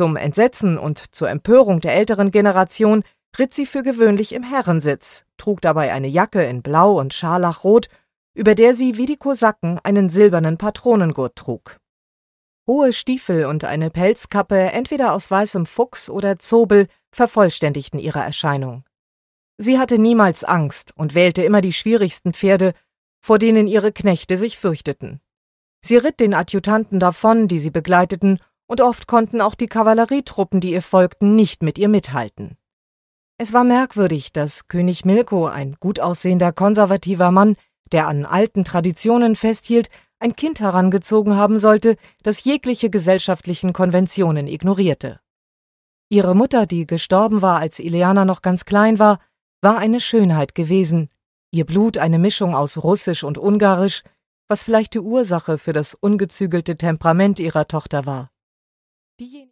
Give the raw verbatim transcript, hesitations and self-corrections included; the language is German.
Zum Entsetzen und zur Empörung der älteren Generation ritt sie für gewöhnlich im Herrensitz, trug dabei eine Jacke in Blau und Scharlachrot, über der sie wie die Kosaken einen silbernen Patronengurt trug. Hohe Stiefel und eine Pelzkappe, entweder aus weißem Fuchs oder Zobel, vervollständigten ihre Erscheinung. Sie hatte niemals Angst und wählte immer die schwierigsten Pferde, vor denen ihre Knechte sich fürchteten. Sie ritt den Adjutanten davon, die sie begleiteten, und oft konnten auch die Kavallerietruppen, die ihr folgten, nicht mit ihr mithalten. Es war merkwürdig, dass König Milko, ein gut aussehender, konservativer Mann, der an alten Traditionen festhielt, ein Kind herangezogen haben sollte, das jegliche gesellschaftlichen Konventionen ignorierte. Ihre Mutter, die gestorben war, als Ileana noch ganz klein war, war eine Schönheit gewesen, ihr Blut eine Mischung aus Russisch und Ungarisch, was vielleicht die Ursache für das ungezügelte Temperament ihrer Tochter war. Diejenigen